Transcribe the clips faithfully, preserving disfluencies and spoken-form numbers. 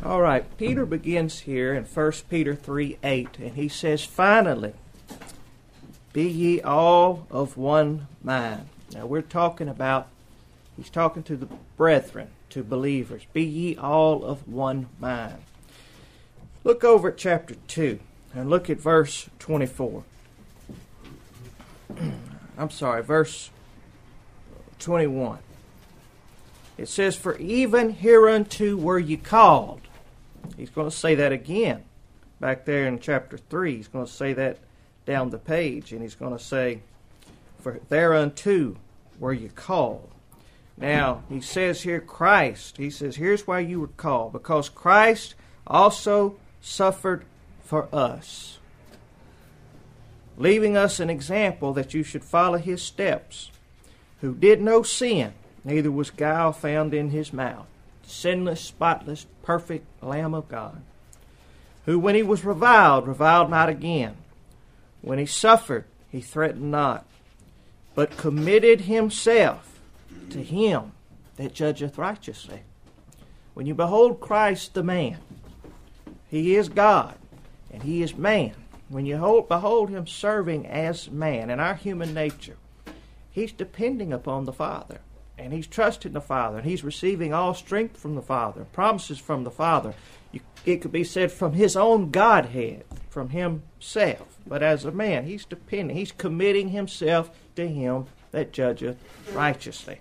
All right, Peter begins here in First Peter three eight, and he says, "Finally, be ye all of one mind." Now we're talking about, he's talking to the brethren, to believers. Be ye all of one mind. Look over at chapter two and look at verse twenty-four. I'm sorry, verse twenty-one. It says, "For even hereunto were ye called." He's going to say that again. Back there in chapter three, he's going to say that down the page. And he's going to say, "For thereunto were ye called." Now, he says here Christ. He says, here's why you were called. Because Christ also suffered for us, leaving us an example that you should follow his steps, who did no sin, neither was guile found in his mouth. Sinless, spotless, perfect Lamb of God, who when he was reviled, reviled not again. When he suffered, he threatened not, but committed himself to him that judgeth righteously. When you behold Christ the man, he is God, and he is man. When you hold, behold him serving as man in our human nature, he's depending upon the Father. And he's trusting the Father, and he's receiving all strength from the Father, promises from the Father. You, it could be said from his own Godhead, from himself. But as a man, he's depending, he's committing himself to him that judgeth righteously.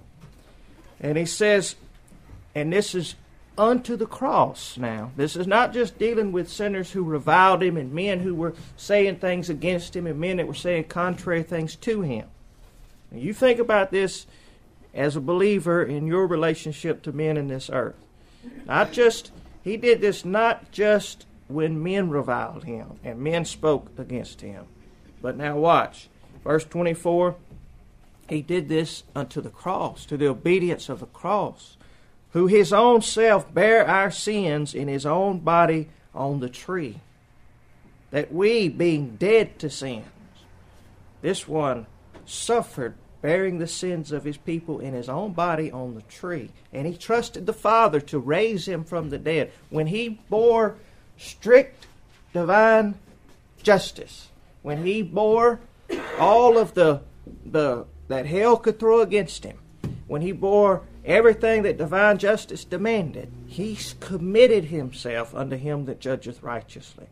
And he says, and this is unto the cross now. This is not just dealing with sinners who reviled him and men who were saying things against him and men that were saying contrary things to him. Now you think about this as a believer in your relationship to men in this earth. Not just, he did this not just when men reviled him and men spoke against him. But now watch. Verse twenty-four, he did this unto the cross, to the obedience of the cross, who his own self bare our sins in his own body on the tree, that we, being dead to sins, this one suffered, bearing the sins of his people in his own body on the tree. And he trusted the Father to raise him from the dead. When he bore strict divine justice, when he bore all of the, the that hell could throw against him, when he bore everything that divine justice demanded, he committed himself unto him that judgeth righteously.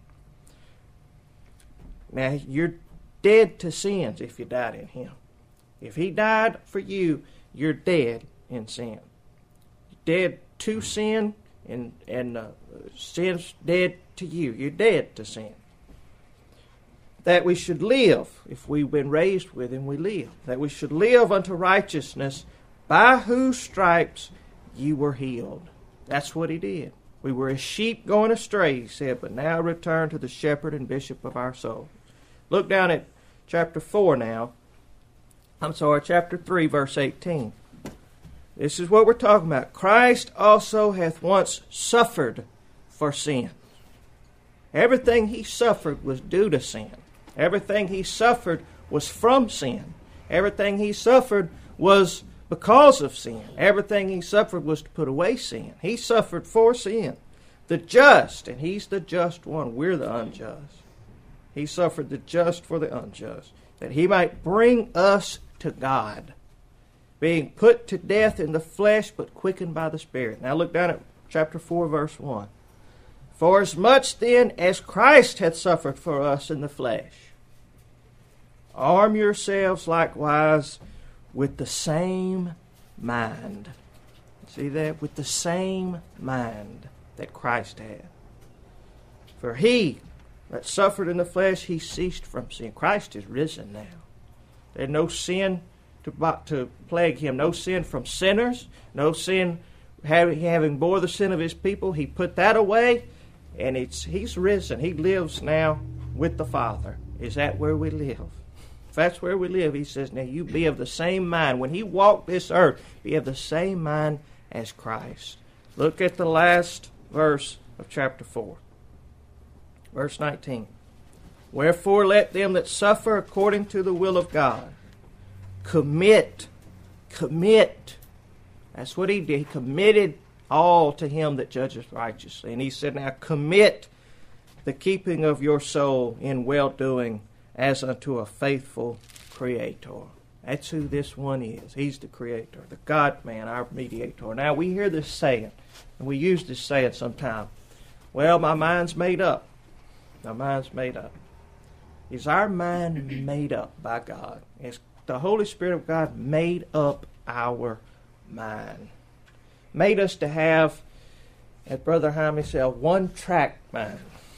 Now, you're dead to sins if you died in him. If he died for you, you're dead in sin. Dead to sin, and, and uh, sin's dead to you. You're dead to sin. That we should live, if we've been raised with him, we live. That we should live unto righteousness, by whose stripes you were healed. That's what he did. We were as sheep going astray, he said, but now return to the shepherd and bishop of our soul. Look down at chapter four now. I'm sorry, chapter three, verse eighteen. This is what we're talking about. Christ also hath once suffered for sin. Everything he suffered was due to sin. Everything he suffered was from sin. Everything he suffered was because of sin. Everything he suffered was to put away sin. He suffered for sin. The just, and he's the just one. We're the unjust. He suffered the just for the unjust, that he might bring us to God, being put to death in the flesh, but quickened by the Spirit. Now look down at chapter four, verse one. For as much then as Christ hath suffered for us in the flesh, arm yourselves likewise with the same mind. See that? With the same mind that Christ had. For he that suffered in the flesh, he ceased from sin. Christ is risen now. There's no sin to, to plague him. No sin from sinners. No sin having, having bore the sin of his people. He put that away, and it's he's risen. He lives now with the Father. Is that where we live? If that's where we live, he says, now you be of the same mind. When he walked this earth, be of the same mind as Christ. Look at the last verse of chapter four. Verse nineteen. Wherefore let them that suffer according to the will of God commit, commit. That's what he did. He committed all to him that judgeth righteously. And he said, now commit the keeping of your soul in well-doing as unto a faithful Creator. That's who this one is. He's the Creator, the God-man, our mediator. Now we hear this saying, and we use this saying sometimes, well, my mind's made up. My mind's made up. Is our mind made up by God? Is the Holy Spirit of God made up our mind? Made us to have, as Brother Jaime said, a one-track mind.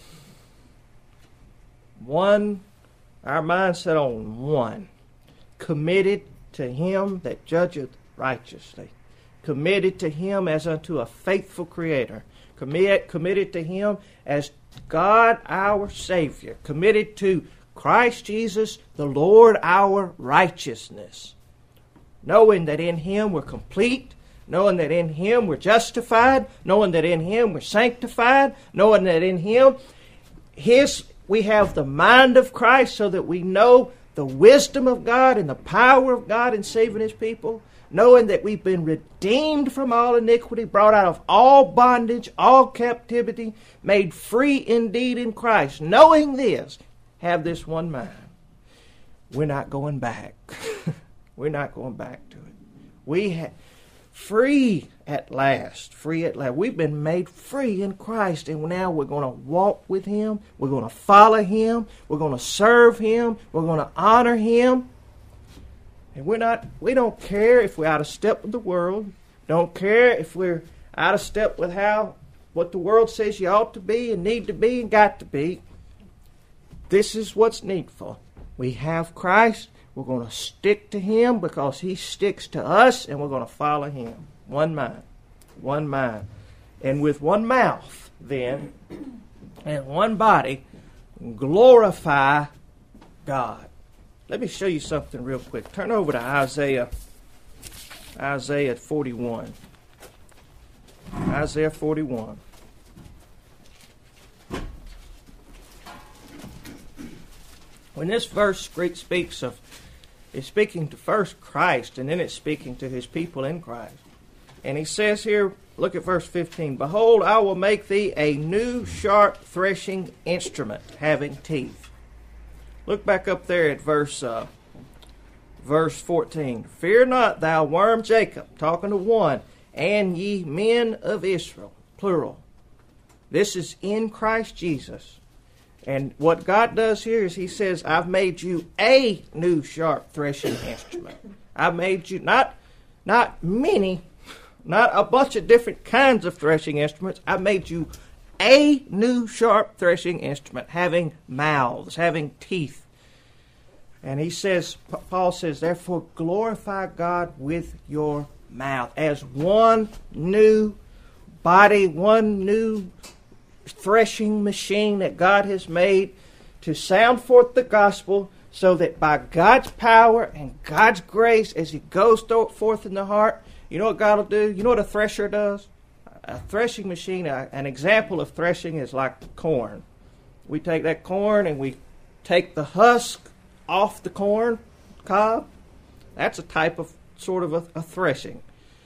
One, our mindset on one. Committed to him that judgeth righteously. Committed to him as unto a faithful Creator. Commit, committed to him as God our Savior. Committed to Christ Jesus, the Lord our righteousness. Knowing that in him we're complete. Knowing that in him we're justified. Knowing that in him we're sanctified. Knowing that in him his we have the mind of Christ, so that we know the wisdom of God and the power of God in saving his people. Knowing that we've been redeemed from all iniquity, brought out of all bondage, all captivity, made free indeed in Christ. Knowing this, have this one mind. We're not going back. We're not going back to it. We have free at last. Free at last. We've been made free in Christ, and now we're going to walk with him. We're going to follow him. We're going to serve him. We're going to honor him. And we're not, we don't care if we're out of step with the world. Don't care if we're out of step with how, what the world says you ought to be and need to be and got to be. This is what's needful. We have Christ. We're going to stick to him because he sticks to us, and we're going to follow him. One mind. One mind. And with one mouth, then, and one body, glorify God. Let me show you something real quick. Turn over to Isaiah, Isaiah forty-one. Isaiah forty-one. When this verse speaks of, it's speaking to first Christ, and then it's speaking to his people in Christ. And he says here, look at verse fifteen, behold, I will make thee a new sharp threshing instrument, having teeth. Look back up there at verse uh, verse fourteen. Fear not, thou worm Jacob, talking to one, and ye men of Israel, plural. This is in Christ Jesus. And what God does here is he says, I've made you a new sharp threshing instrument. I've made you not, not many, not a bunch of different kinds of threshing instruments. I've made you a new sharp threshing instrument, having mouths, having teeth. And he says, Paul says, therefore glorify God with your mouth as one new body, one new threshing machine that God has made to sound forth the gospel, so that by God's power and God's grace, as he goes forth in the heart, you know what God will do? You know what a thresher does? A threshing machine, an example of threshing is like corn. We take that corn and we take the husk off the corn cob. That's a type of sort of a, a threshing.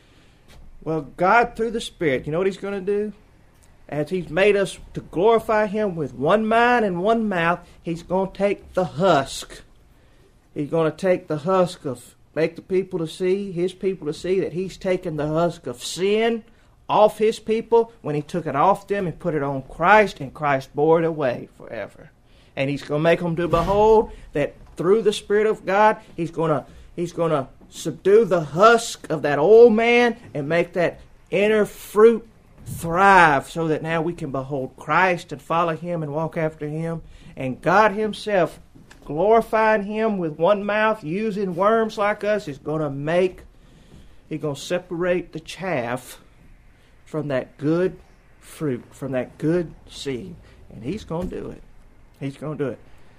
Well, God through the Spirit, you know what he's going to do? As he's made us to glorify him with one mind and one mouth, he's going to take the husk. He's going to take the husk of, make the people to see, his people to see that he's taken the husk of sin off his people when he took it off them and put it on Christ, and Christ bore it away forever. And he's going to make them to behold that through the Spirit of God, he's going to he's going to subdue the husk of that old man and make that inner fruit thrive, so that now we can behold Christ and follow him and walk after him. And God himself, glorifying him with one mouth, using worms like us, is going to make, he's going to separate the chaff from that good fruit, from that good seed. And he's going to do it. He's going to do it.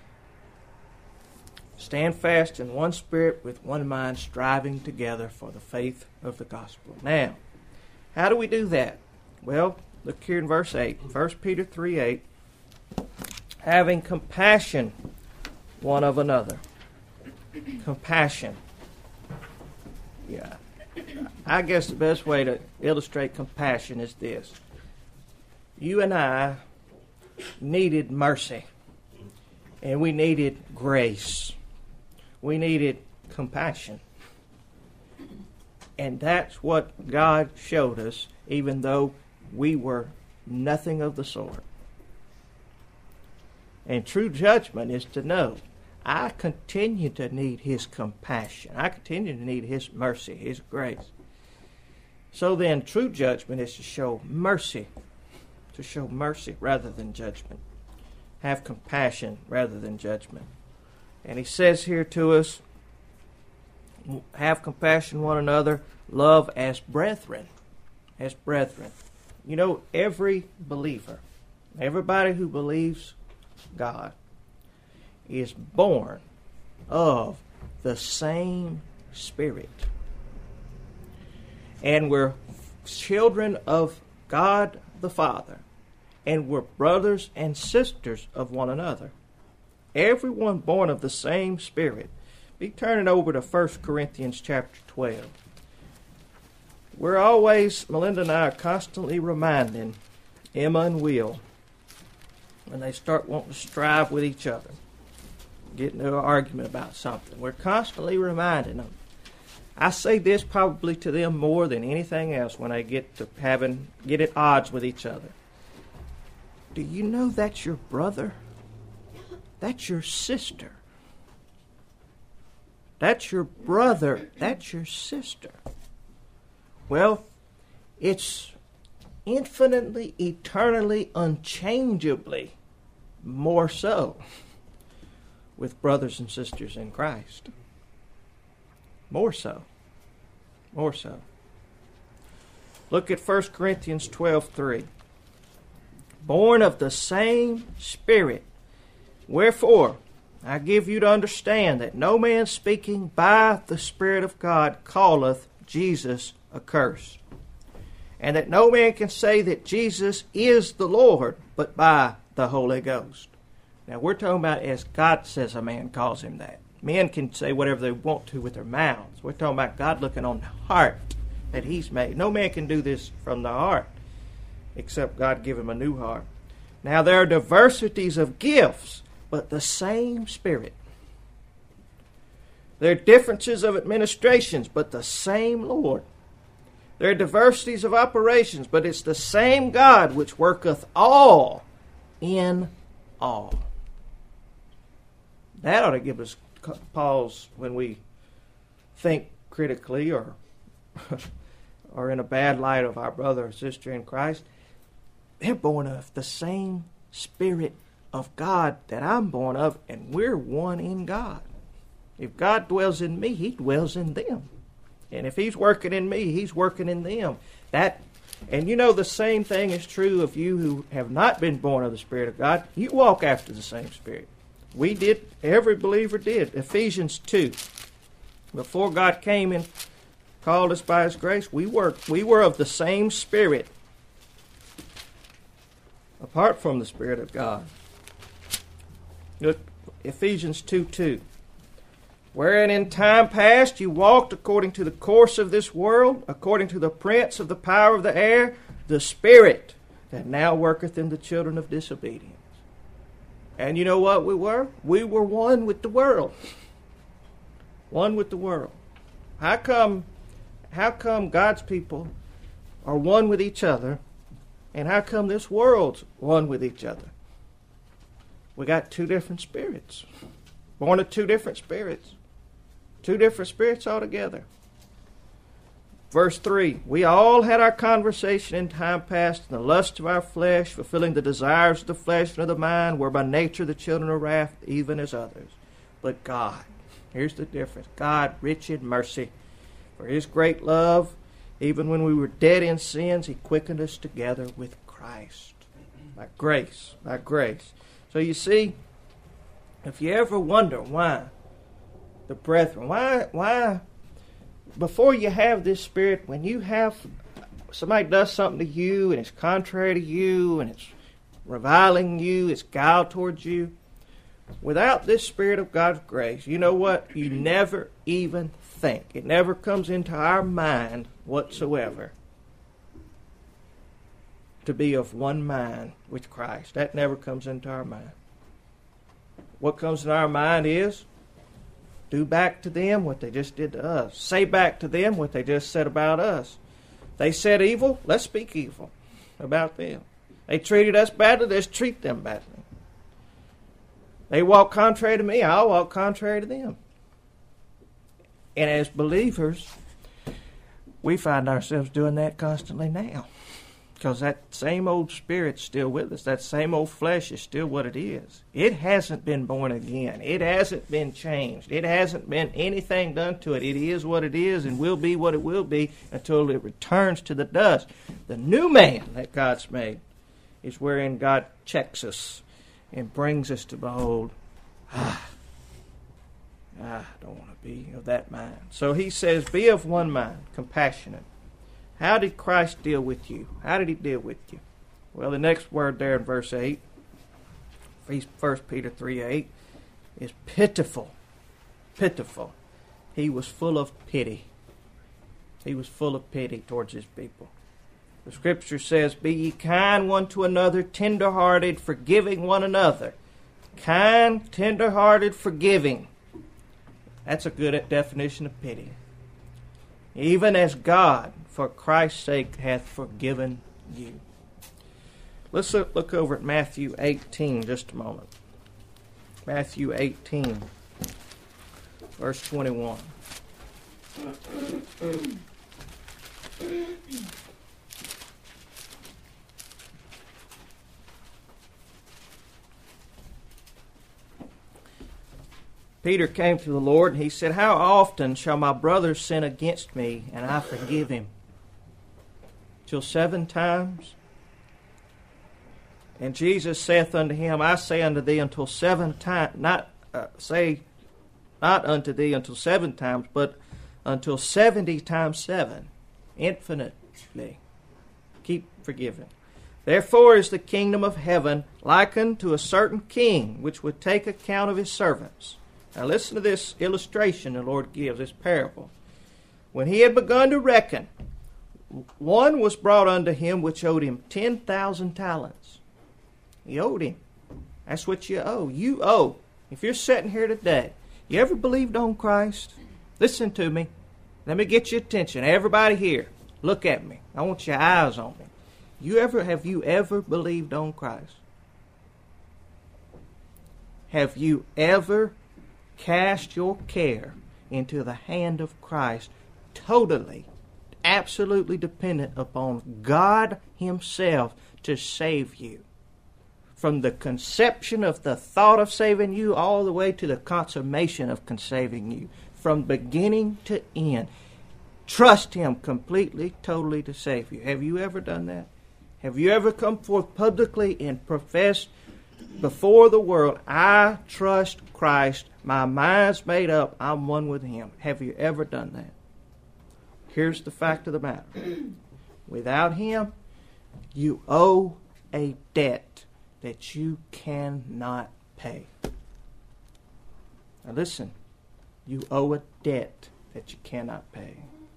Stand fast in one spirit with one mind, striving together for the faith of the gospel. Now, how do we do that? Well, look here in verse eight. First Peter three eight. Having compassion one of another. Compassion. Yeah. I guess the best way to illustrate compassion is this. You and I needed mercy, and we needed grace. We needed compassion. And that's what God showed us, even though we were nothing of the sort. And true judgment is to know I continue to need His compassion. I continue to need His mercy, His grace. So then, true judgment is to show mercy, to show mercy rather than judgment. Have compassion rather than judgment. And He says here to us, have compassion one another, love as brethren. As brethren. You know, every believer, everybody who believes God, is born of the same Spirit. And we're children of God the Father. And we're brothers and sisters of one another. Everyone born of the same Spirit. Be turning over to First Corinthians chapter twelve. We're always, Melinda and I are constantly reminding Emma and Will when they start wanting to strive with each other, get into an argument about something. We're constantly reminding them. I say this probably to them more than anything else when they get to having get at odds with each other. Do you know that's your brother? That's your sister. That's your brother. That's your sister. Well, it's infinitely, eternally, unchangeably more so with brothers and sisters in Christ. More so. More so. Look at First Corinthians twelve three. Born of the same Spirit. Wherefore, I give you to understand that no man speaking by the Spirit of God calleth Jesus accursed. And that no man can say that Jesus is the Lord but by the Holy Ghost. Now we're talking about as God says a man calls him that. Men can say whatever they want to with their mouths. We're talking about God looking on the heart that He's made. No man can do this from the heart except God give him a new heart. Now there are diversities of gifts, but the same Spirit. There are differences of administrations, but the same Lord. There are diversities of operations, but it's the same God which worketh all in all. That ought to give us pause when we think critically or or in a bad light of our brother or sister in Christ. They're born of the same Spirit of God that I'm born of, and we're one in God. If God dwells in me, He dwells in them. And if He's working in me, He's working in them. That, and you know the same thing is true of you who have not been born of the Spirit of God. You walk after the same Spirit. We did, every believer did. Ephesians two. Before God came and called us by His grace, we were, we were of the same Spirit. Apart from the Spirit of God. Look, Ephesians two two. Wherein in time past you walked according to the course of this world, according to the prince of the power of the air, the spirit that now worketh in the children of disobedience. And you know what we were? We were one with the world. One with the world. How come, how come God's people are one with each other, and how come this world's one with each other? We got two different spirits. Born of two different spirits. Two different spirits altogether. Verse three, we all had our conversation in time past in the lust of our flesh, fulfilling the desires of the flesh and of the mind, were by nature the children of wrath, even as others. But God, here's the difference. God, rich in mercy, for His great love, even when we were dead in sins, He quickened us together with Christ. By grace, by grace. So you see, if you ever wonder why the brethren, why, why, before you have this Spirit, when you have, somebody does something to you and it's contrary to you and it's reviling you, it's guile towards you, Without this Spirit of God's grace, you know what? You never even think. It never comes into our mind whatsoever to be of one mind with Christ. That never comes into our mind. What comes in our mind is do back to them what they just did to us. Say back to them what they just said about us. They said evil, let's speak evil about them. They treated us badly, let's treat them badly. They walk contrary to me, I'll walk contrary to them. And as believers, we find ourselves doing that constantly now. Because that same old spirit's still with us. That same old flesh is still what it is. It hasn't been born again. It hasn't been changed. It hasn't been anything done to it. It is what it is and will be what it will be until it returns to the dust. The new man that God's made is wherein God checks us and brings us to behold, ah, I don't want to be of that mind. So he says, be of one mind, compassionate. How did Christ deal with you? How did he deal with you? Well, the next word there in verse eight, First Peter three eight, is pitiful. Pitiful. He was full of pity. He was full of pity towards his people. The Scripture says, be ye kind one to another, tender-hearted, forgiving one another. Kind, tender-hearted, forgiving. That's a good definition of pity. Even as God, for Christ's sake, hath forgiven you. Let's look, look over at Matthew eighteen just a moment. Matthew eighteen, verse twenty-one. Peter came to the Lord and he said, how often shall my brother sin against me and I forgive him? Till seven times? And Jesus saith unto him, I say unto thee until seven times, not uh, say not unto thee until seven times, but until seventy times seven, infinitely. Keep forgiving. Therefore is the kingdom of heaven likened to a certain king, which would take account of his servants. Now listen to this illustration the Lord gives, this parable. When he had begun to reckon, one was brought unto him which owed him ten thousand talents. He owed him. That's what you owe. You owe. If you're sitting here today, you ever believed on Christ? Listen to me. Let me get your attention. Everybody here, look at me. I want your eyes on me. You ever have you ever believed on Christ? Have you ever cast your care into the hand of Christ, totally, absolutely dependent upon God Himself to save you? From the conception of the thought of saving you all the way to the consummation of saving you. From beginning to end. Trust Him completely, totally to save you. Have you ever done that? Have you ever come forth publicly and professed before the world, I trust Christ, my mind's made up, I'm one with Him? Have you ever done that? Here's the fact of the matter. Without Him, you owe a debt that you cannot pay. Now listen, you owe a debt that you cannot pay.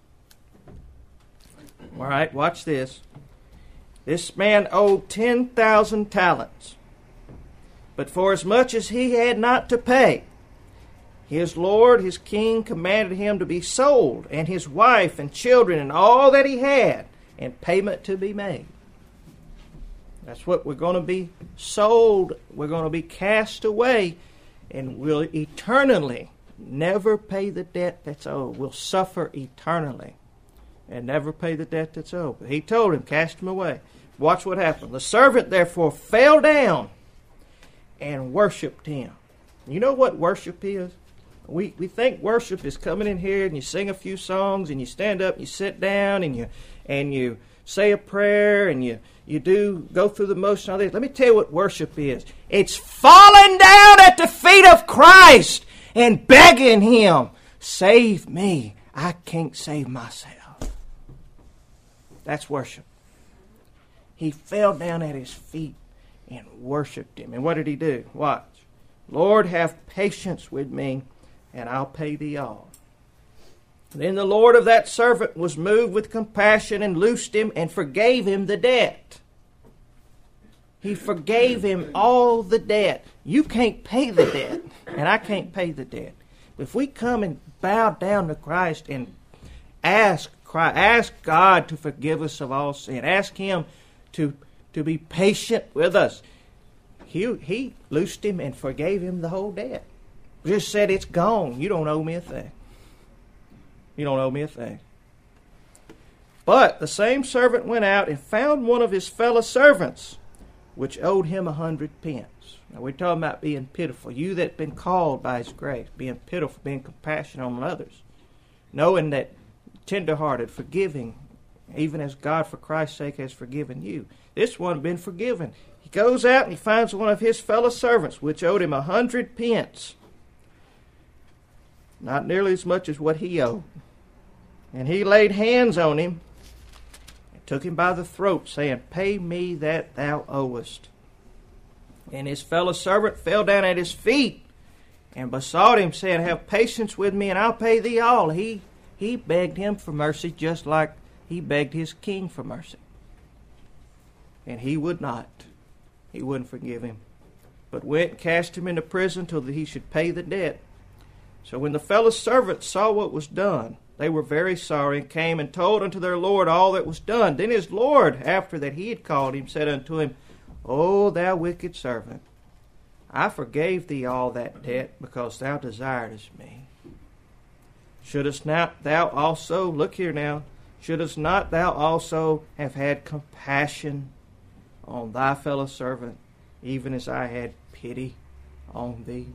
All right, watch this. This man owed ten thousand talents. But for as much as he had not to pay, his lord, his king, commanded him to be sold, and his wife and children and all that he had, and payment to be made. That's what we're going to be sold. We're going to be cast away, and we'll eternally never pay the debt that's owed. We'll suffer eternally and never pay the debt that's owed. But he told him, cast him away. Watch what happened. The servant therefore fell down and worshipped him. You know what worship is? We we think worship is coming in here and you sing a few songs and you stand up and you sit down and you and you say a prayer and you, you do go through the motion of this. Let me tell you what worship is. It's falling down at the feet of Christ and begging Him, save me. I can't save myself. That's worship. He fell down at His feet and worshipped Him. And what did he do? Watch. Lord, have patience with me, and I'll pay thee all. Then the Lord of that servant was moved with compassion and loosed him and forgave him the debt. He forgave him all the debt. You can't pay the debt, and I can't pay the debt. If we come and bow down to Christ and ask Christ, ask God to forgive us of all sin, ask Him to, to be patient with us, he, he loosed him and forgave him the whole debt. Just said, it's gone. You don't owe me a thing. You don't owe me a thing. But the same servant went out and found one of his fellow servants, which owed him a hundred pence. Now we're talking about being pitiful. You that been called by His grace, being pitiful, being compassionate on others, knowing that tenderhearted, forgiving, even as God for Christ's sake has forgiven you. This one been forgiven. He goes out and he finds one of his fellow servants, which owed him a hundred pence. Not nearly as much as what he owed. And he laid hands on him and took him by the throat, saying, Pay me that thou owest. And his fellow servant fell down at his feet and besought him, saying, Have patience with me, and I'll pay thee all. He, he begged him for mercy just like he begged his king for mercy. And he would not. He wouldn't forgive him, but went and cast him into prison till that he should pay the debt. So when the fellow servants saw what was done, they were very sorry, and came and told unto their Lord all that was done. Then his Lord, after that he had called him, said unto him, O thou wicked servant, I forgave thee all that debt, because thou desiredest me. Shouldest not thou also, look here now, shouldest not thou also have had compassion on thy fellow servant, even as I had pity on thee?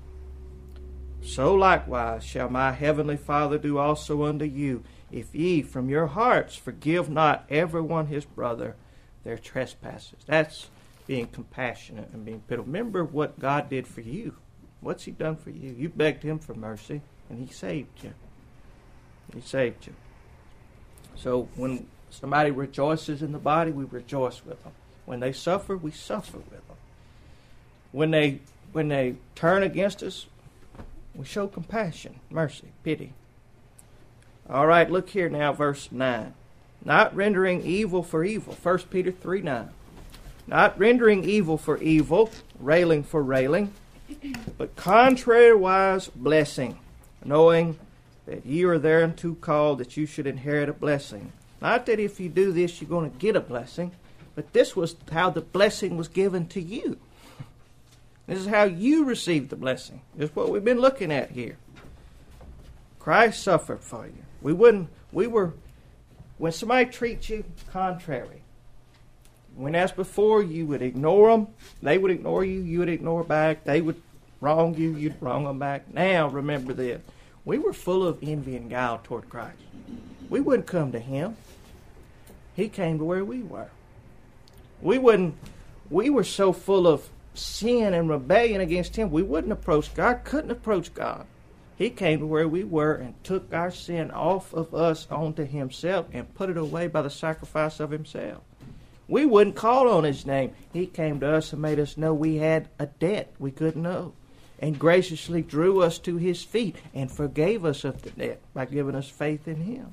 So likewise shall my heavenly Father do also unto you, if ye from your hearts forgive not every one his brother their trespasses. That's being compassionate and being pitiful. Remember what God did for you. What's He done for you? You begged Him for mercy, and He saved you. He saved you. So when somebody rejoices in the body, we rejoice with them. When they suffer, we suffer with them. When they when they turn against us, we show compassion, mercy, pity. All right, look here now, verse nine. Not rendering evil for evil. First Peter three nine. Not rendering evil for evil, railing for railing, but contrariwise blessing, knowing that ye are thereunto called, that you should inherit a blessing. Not that if you do this, you're going to get a blessing, but this was how the blessing was given to you. This is how you received the blessing. This is what we've been looking at here. Christ suffered for you. We wouldn't, we were, when somebody treats you contrary, when as before you would ignore them, they would ignore you, you would ignore back, they would wrong you, you'd wrong them back. Now remember this. We were full of envy and guile toward Christ. We wouldn't come to Him. He came to where we were. We wouldn't, we were so full of sin and rebellion against Him, we wouldn't approach God, couldn't approach God. He came to where we were and took our sin off of us onto Himself and put it away by the sacrifice of Himself. We wouldn't call on His name. He came to us and made us know we had a debt we couldn't owe, and graciously drew us to His feet and forgave us of the debt by giving us faith in Him.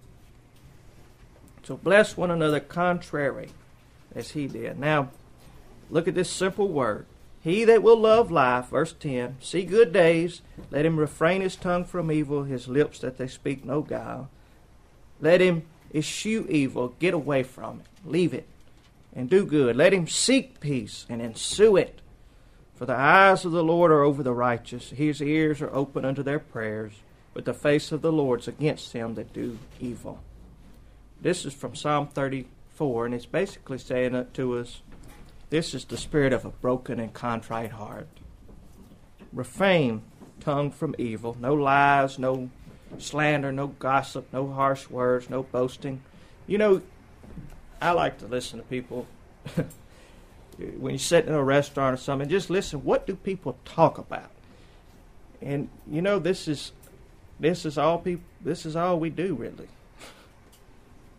So bless one another contrary as He did. Now, look at this simple word. He that will love life, verse ten, see good days, let him refrain his tongue from evil, his lips that they speak no guile. Let him eschew evil, get away from it, leave it, and do good. Let him seek peace and ensue it. For the eyes of the Lord are over the righteous, His ears are open unto their prayers, but the face of the Lord is against them that do evil. This is from Psalm thirty-four, and it's basically saying it to us, this is the spirit of a broken and contrite heart. Refrain tongue from evil, no lies, no slander, no gossip, no harsh words, no boasting. You know, I like to listen to people when you sit in a restaurant or something, just listen, what do people talk about? And you know, this is this is all people this is all we do really.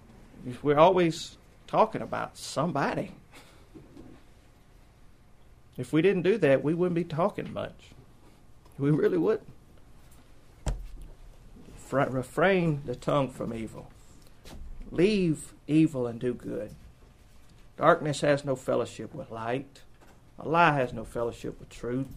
We're always talking about somebody. If we didn't do that, we wouldn't be talking much. We really wouldn't. Refrain the tongue from evil. Leave evil and do good. Darkness has no fellowship with light. A lie has no fellowship with truth.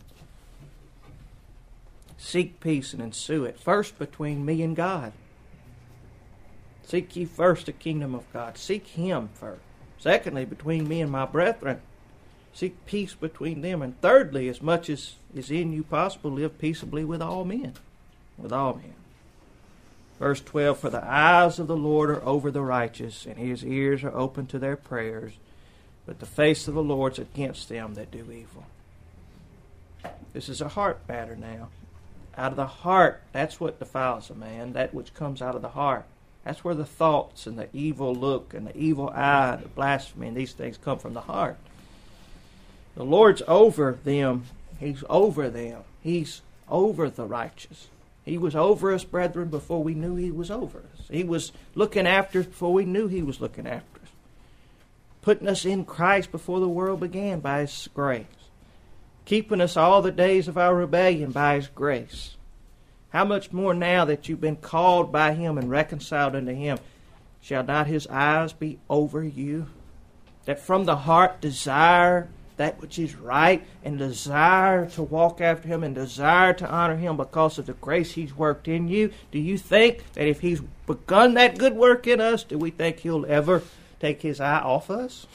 Seek peace and ensue it. First between me and God. Seek ye first the kingdom of God. Seek Him first. Secondly, between me and my brethren. Seek peace between them. And thirdly, as much as is in you possible, live peaceably with all men. With all men. Verse twelve, for the eyes of the Lord are over the righteous, and His ears are open to their prayers, but the face of the Lord is against them that do evil. This is a heart matter now. Out of the heart, that's what defiles a man, that which comes out of the heart. That's where the thoughts and the evil look and the evil eye, the blasphemy, and these things come from the heart. The Lord's over them. He's over them. He's over the righteous. He was over us, brethren, before we knew He was over us. He was looking after us before we knew He was looking after us. Putting us in Christ before the world began by His grace. Keeping us all the days of our rebellion by His grace. How much more now that you've been called by Him and reconciled unto Him, shall not His eyes be over you? That from the heart desire that which is right, and desire to walk after Him, and desire to honor Him because of the grace He's worked in you. Do you think that if He's begun that good work in us, do we think He'll ever take His eye off us?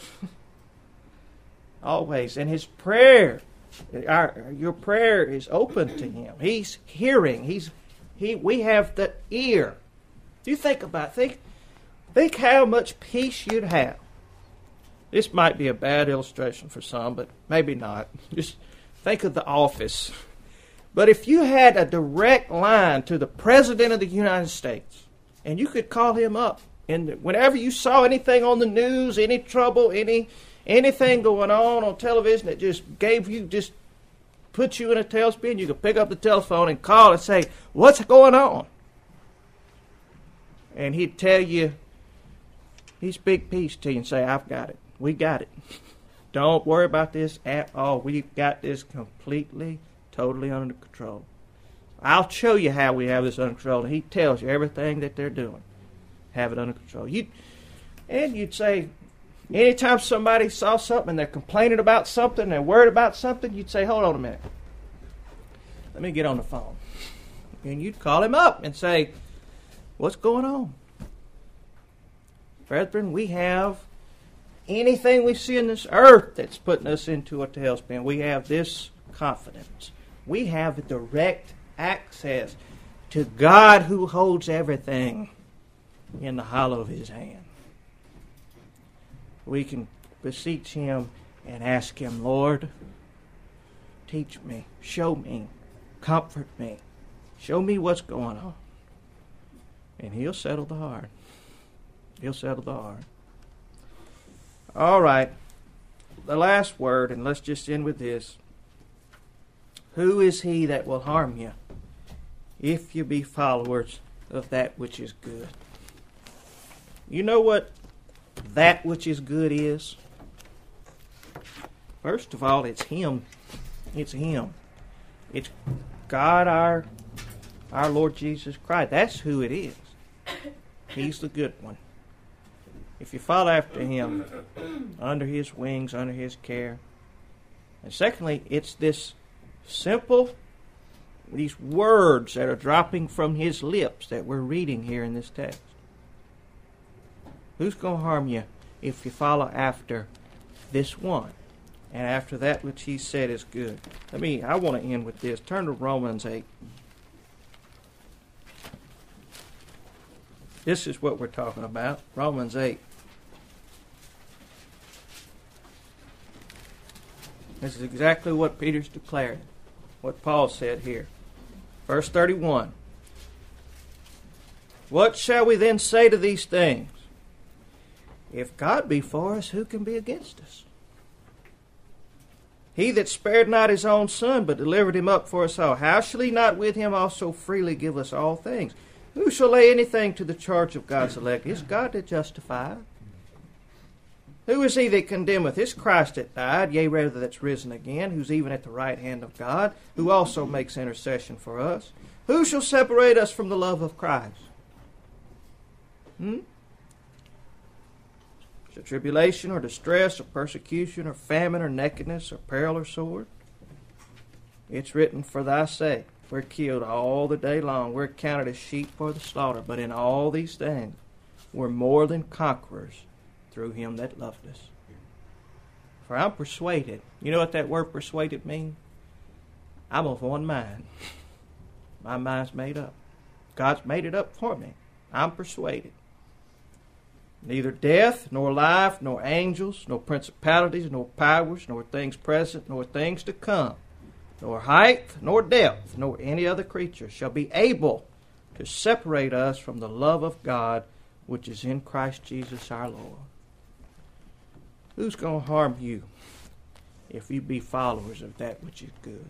Always. And His prayer, our, your prayer is open to Him. He's hearing. He's he. We have the ear. Do you think about it? Think, think how much peace you'd have. This might be a bad illustration for some, but maybe not. Just think of The Office. But if you had a direct line to the President of the United States, and you could call him up, and whenever you saw anything on the news, any trouble, any anything going on on television that just gave you, just put you in a tailspin, you could pick up the telephone and call and say, what's going on? And he'd tell you, he'd speak peace to you and say, I've got it. We got it. Don't worry about this at all. We've got this completely, totally under control. I'll show you how we have this under control. And he tells you everything that they're doing. Have it under control. You, and you'd say, anytime somebody saw something and they're complaining about something, they're worried about something, you'd say, hold on a minute. Let me get on the phone. And you'd call him up and say, what's going on? Brethren, we have anything we see in this earth that's putting us into a tailspin. We have this confidence. We have direct access to God who holds everything in the hollow of His hand. We can beseech Him and ask Him, Lord, teach me, show me, comfort me, show me what's going on. And He'll settle the heart. He'll settle the heart. All right, the last word, and let's just end with this. Who is he that will harm you if you be followers of that which is good? You know what that which is good is? First of all, it's Him. It's Him. It's God, our, our Lord Jesus Christ. That's who it is. He's the good one. If you follow after Him, under His wings, under His care. And secondly, it's this simple, these words that are dropping from His lips that we're reading here in this text. Who's going to harm you if you follow after this one and after that which He said is good? Let me, I want to end with this. Turn to Romans eight. This is what we're talking about. Romans eight. This is exactly what Peter's declared, what Paul said here. Verse thirty-one. What shall we then say to these things? If God be for us, who can be against us? He that spared not His own Son, but delivered Him up for us all, how shall He not with Him also freely give us all things? Who shall lay anything to the charge of God's elect? It's God that justifies. Who is he that condemneth? It's Christ that died, yea, rather that's risen again, who's even at the right hand of God, who also makes intercession for us. Who shall separate us from the love of Christ? Hmm? Shall tribulation or distress or persecution or famine or nakedness or peril or sword? It's written, for thy sake we're killed all the day long. We're counted as sheep for the slaughter. But in all these things we're more than conquerors through him that loved us. For I'm persuaded. You know what that word persuaded means? I'm of one mind. My mind's made up. God's made it up for me. I'm persuaded. Neither death, nor life, nor angels, nor principalities, nor powers, nor things present, nor things to come, nor height, nor depth, nor any other creature shall be able to separate us from the love of God which is in Christ Jesus our Lord. Who's going to harm you if you be followers of that which is good?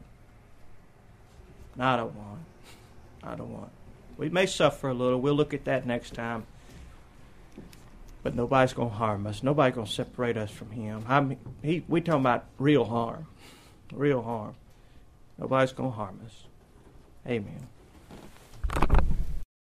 I don't want. I don't want. We may suffer a little. We'll look at that next time. But nobody's going to harm us. Nobody's going to separate us from him. I mean, he, we talking about real harm. Real harm. Nobody's going to harm us. Amen.